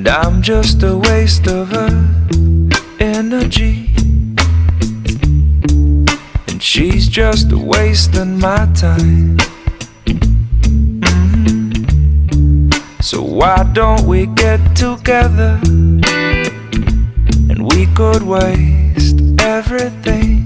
And I'm just a waste of her energy, and she's just a wasting my time. So why don't we get together and we could waste everything?